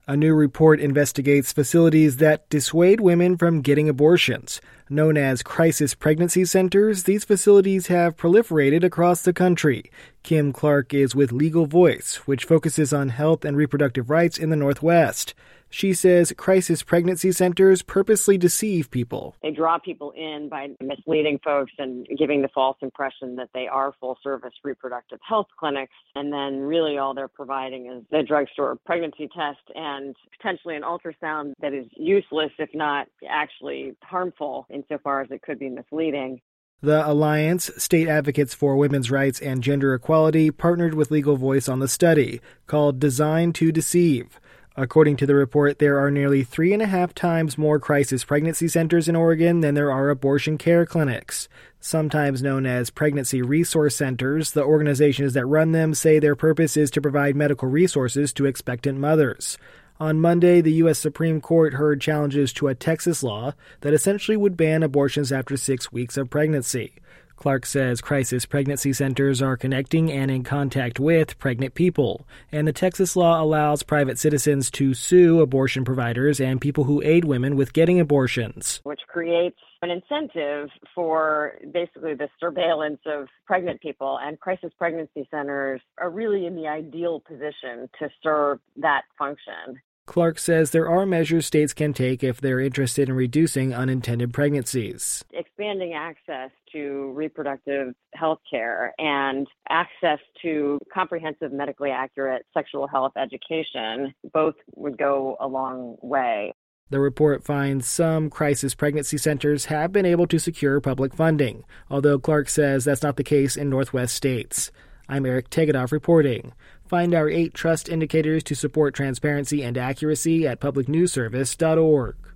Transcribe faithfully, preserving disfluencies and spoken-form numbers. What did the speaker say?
A new report investigates facilities that dissuade women from getting abortions. Known as crisis pregnancy centers, these facilities have proliferated across the country. Kim Clark is with Legal Voice, which focuses on health and reproductive rights in the Northwest. She says crisis pregnancy centers purposely deceive people. They draw people in by misleading folks and giving the false impression that they are full-service reproductive health clinics, and then really all they're providing is a drugstore pregnancy test and potentially an ultrasound that is useless, if not actually harmful, insofar as it could be misleading. The Alliance, State Advocates for Women's Rights and Gender Equality, partnered with Legal Voice on the study, called Design to Deceive. According to the report, there are nearly three and a half times more crisis pregnancy centers in Oregon than there are abortion care clinics. Sometimes known as pregnancy resource centers, the organizations that run them say their purpose is to provide medical resources to expectant mothers. On Monday, the U S Supreme Court heard challenges to a Texas law that essentially would ban abortions after six weeks of pregnancy. Clark says crisis pregnancy centers are connecting and in contact with pregnant people, and the Texas law allows private citizens to sue abortion providers and people who aid women with getting abortions. Which creates an incentive for basically the surveillance of pregnant people, and crisis pregnancy centers are really in the ideal position to serve that function. Clark says there are measures states can take if they're interested in reducing unintended pregnancies. Expanding access to reproductive health care and access to comprehensive, medically accurate sexual health education both would go a long way. The report finds some crisis pregnancy centers have been able to secure public funding, although Clark says that's not the case in Northwest states. I'm Eric Tegedoff reporting. Find our eight trust indicators to support transparency and accuracy at public news service dot org.